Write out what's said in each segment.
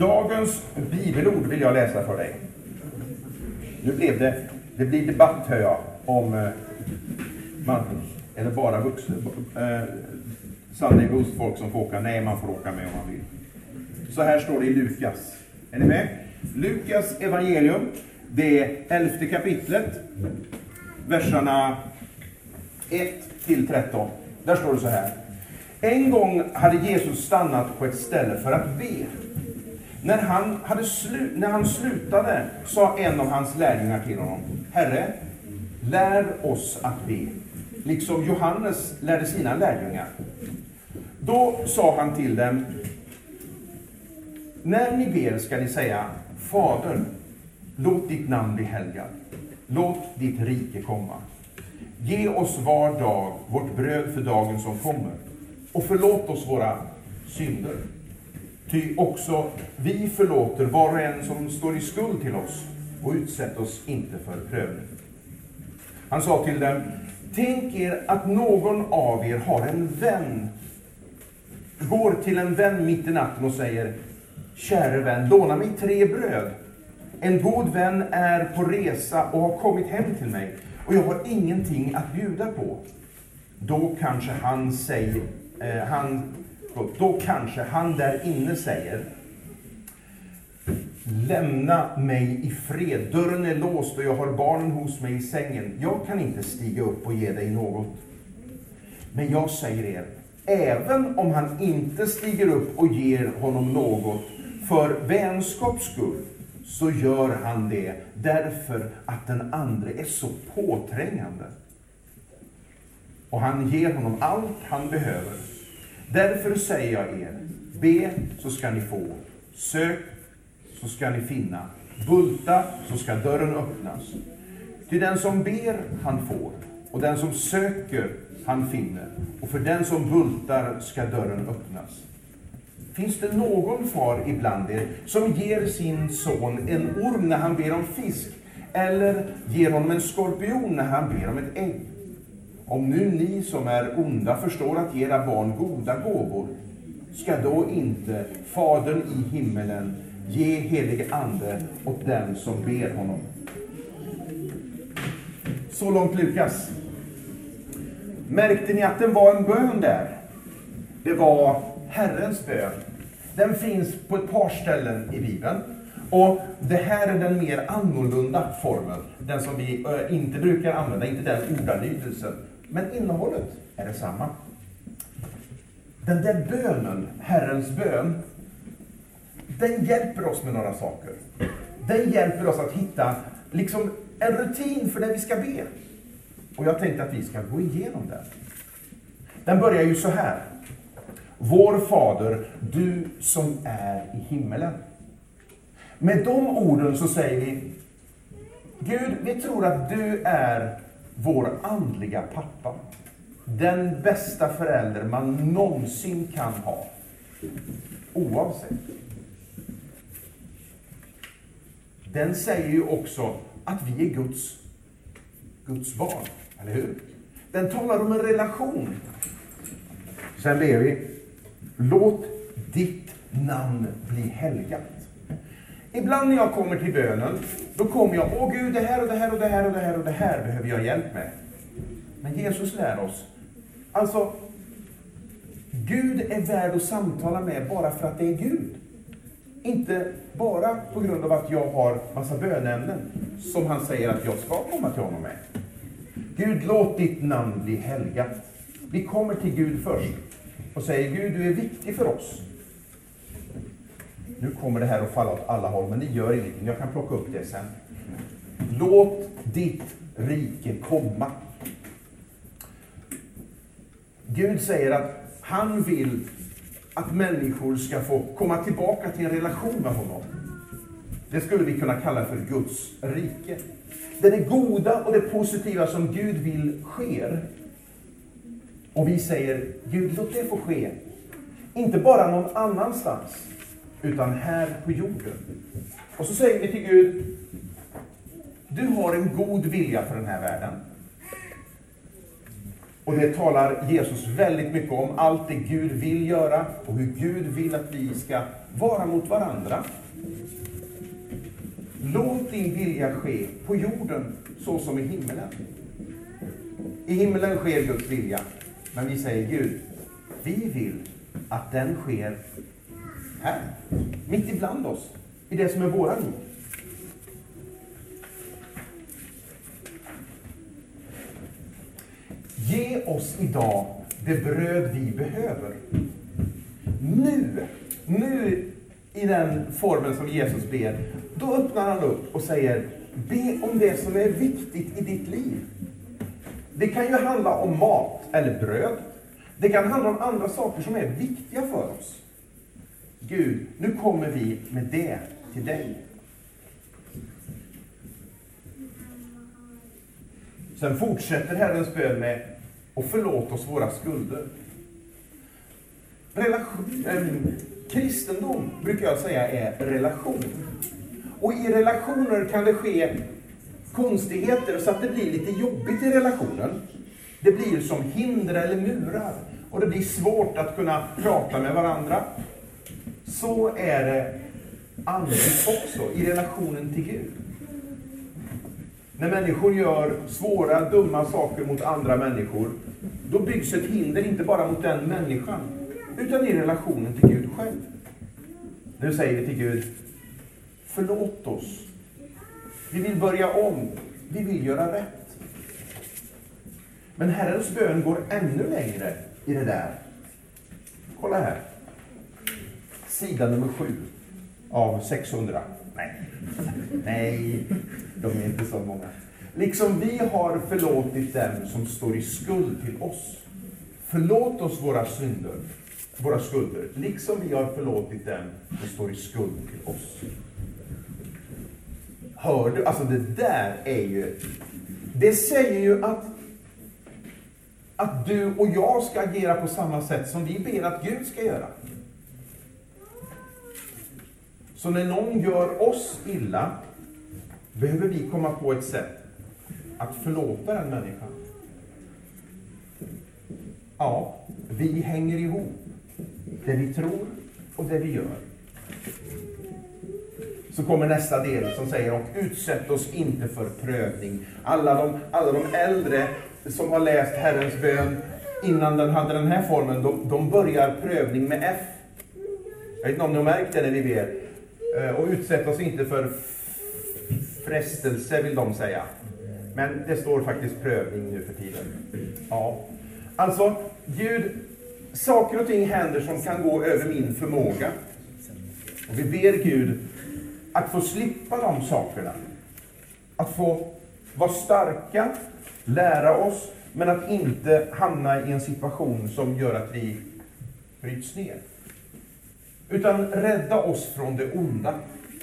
Dagens bibelord vill jag läsa för dig. Nu blev det blir debatt, hör jag, om Marcus, eller bara vuxna. Sunday Boost folk som får åka. Nej, man får åka med om man vill. Så här står det i Lukas. Är ni med? Lukas evangelium, det är 11:e kapitlet, verserna 1-13. Där står det så här. En gång hade Jesus stannat på ett ställe för att be. När han slutade sa en av hans lärjungar till honom: Herre, lär oss att be, liksom Johannes lärde sina lärjungar. Då sa han till dem: när ni ber ska ni säga: Fader, låt ditt namn bli helgat. Låt ditt rike komma. Ge oss var dag vårt bröd för dagen som kommer. Och förlåt oss våra synder. Ty också vi förlåter var och en som står i skuld till oss. Och utsätt oss inte för prövning. Han sa till dem: tänk er att någon av er har en vän. Går till en vän mitt i natten och säger: käre vän, låna mig 3 bröd. En god vän är på resa och har kommit hem till mig. Och jag har ingenting att bjuda på. Då kanske han där inne säger: lämna mig i fred. Dörren är låst och jag har barnen hos mig i sängen. Jag kan inte stiga upp och ge dig något. Men jag säger er, även om han inte stiger upp och ger honom något för vänskaps skull, så gör han det därför att den andra är så påträngande. Och han ger honom allt han behöver. Därför säger jag er, be så ska ni få, sök så ska ni finna, bulta så ska dörren öppnas. Till den som ber han får, och den som söker han finner, och för den som bultar ska dörren öppnas. Finns det någon far ibland er som ger sin son en orm när han ber om fisk, eller ger honom en skorpion när han ber om ett ägg? Om nu ni som är onda förstår att ge era barn goda gåvor, ska då inte Fadern i himmelen ge helig ande åt den som ber honom? Så långt Lukas. Märkte ni att det var en bön där? Det var Herrens bön. Den finns på ett par ställen i Bibeln. Och det här är den mer annorlunda formen. Den som vi inte brukar använda, inte den ordalydelsen. Men innehållet är detsamma. Den där bönen, Herrens bön, den hjälper oss med några saker. Den hjälper oss att hitta liksom en rutin för det vi ska be. Och jag tänkte att vi ska gå igenom den. Den börjar ju så här. Vår Fader, du som är i himmelen. Med de orden så säger vi: Gud, vi tror att du är vår andliga pappa. Den bästa förälder man någonsin kan ha. Oavsett. Den säger ju också att vi är Guds barn. Eller hur? Den talar om en relation. Sen ber vi: låt ditt namn bli helgat. Ibland när jag kommer till bönen, då kommer jag: åh Gud, det här och det här och det här och det här och det här behöver jag hjälp med. Men Jesus lär oss. Alltså, Gud är värd att samtala med bara för att det är Gud. Inte bara på grund av att jag har massa bönämnen som han säger att jag ska komma till honom med. Gud, låt ditt namn bli helgat. Vi kommer till Gud först och säger: Gud, du är viktig för oss. Nu kommer det här att falla åt alla håll, men det gör ingenting. Jag kan plocka upp det sen. Låt ditt rike komma. Gud säger att han vill att människor ska få komma tillbaka till en relation med honom. Det skulle vi kunna kalla för Guds rike. Det goda och det positiva som Gud vill sker. Och vi säger: Gud, låt det få ske. Inte bara någon annanstans, utan här på jorden. Och så säger vi till Gud: du har en god vilja för den här världen. Och det talar Jesus väldigt mycket om. Allt det Gud vill göra och hur Gud vill att vi ska vara mot varandra. Låt din vilja ske på jorden så som i himmelen. I himmelen sker Guds vilja. Men vi säger Gud, vi vill att den sker här. Mitt ibland oss. I det som är våra liv. Ge oss idag det bröd vi behöver. Nu i den formen som Jesus ber, då öppnar han upp och säger, be om det som är viktigt i ditt liv. Det kan ju handla om mat eller bröd. Det kan handla om andra saker som är viktiga för oss. Gud, nu kommer vi med det till dig. Sen fortsätter Herrens bön med och förlåt oss våra skulder. Kristendom brukar jag säga är relation. Och i relationer kan det ske konstigheter så att det blir lite jobbigt i relationen. Det blir som hinder eller murar. Och det blir svårt att kunna prata med varandra. Så är det andligt också i relationen till Gud. När människor gör svåra, dumma saker mot andra människor, då byggs ett hinder inte bara mot den människan, utan i relationen till Gud själv. Nu säger vi till Gud, förlåt oss. Vi vill börja om. Vi vill göra rätt. Men Herrens bön går ännu längre i det där. Kolla här. Sida nummer 7 av 600. Nej, de är inte så många. Liksom vi har förlåtit dem som står i skuld till oss. Förlåt oss våra skulder. Liksom vi har förlåtit dem som står i skuld till oss. Hör du? Alltså det där är ju... Det säger ju att du och jag ska agera på samma sätt som vi ber att Gud ska göra. Så när någon gör oss illa, behöver vi komma på ett sätt att förlåta den människan. Ja, vi hänger ihop. Det vi tror och det vi gör. Så kommer nästa del som säger, och utsätt oss inte för prövning. Alla de äldre som har läst Herrens bön innan den hade den här formen, de börjar prövning med F. Jag vet inte om ni har märkt det när vi ber. Och utsätt oss inte för frestelse, vill de säga. Men det står faktiskt prövning nu för tiden. Ja. Alltså, Gud, saker och ting händer som kan gå över min förmåga. Och vi ber Gud att få slippa de sakerna. Att få vara starka, lära oss, men att inte hamna i en situation som gör att vi bryts ner. Utan rädda oss från det onda.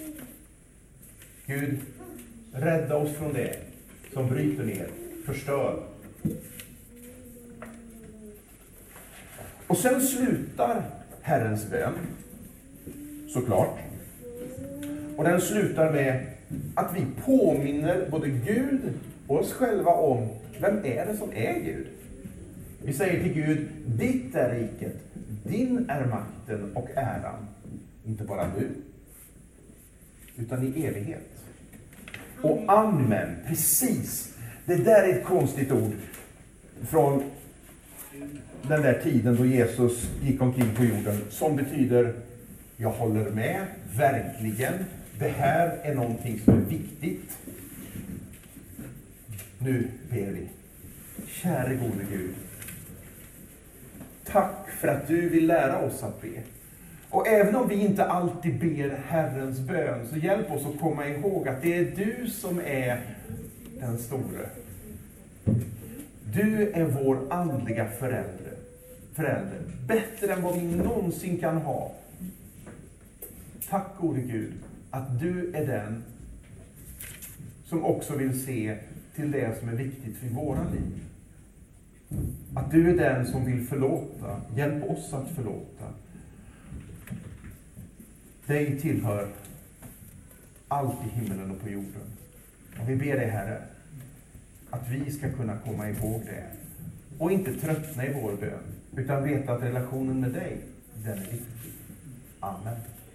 Gud, rädda oss från det som bryter ner, förstör. Och sen slutar Herrens bön, såklart. Och den slutar med att vi påminner både Gud och oss själva om vem är det som är Gud. Vi säger till Gud, ditt är riket, din är makten och äran. Inte bara nu, utan i evighet. Och amen, precis. Det där är ett konstigt ord från den där tiden då Jesus gick omkring på jorden, som betyder, jag håller med, verkligen. Det här är någonting som är viktigt. Nu ber vi. Käre gode Gud. Tack för att du vill lära oss att be. Och även om vi inte alltid ber Herrens bön, så hjälp oss att komma ihåg att det är du som är den store. Du är vår andliga förälder. Bättre än vad vi någonsin kan ha. Tack gode Gud att du är den som också vill se till det som är viktigt för våra liv. Att du är den som vill förlåta. Hjälp oss att förlåta. Dig tillhör allt i himlen och på jorden. Och vi ber dig, Herre, att vi ska kunna komma ihåg det. och inte tröttna i vår bön, utan veta att relationen med dig, den är viktig. Amen.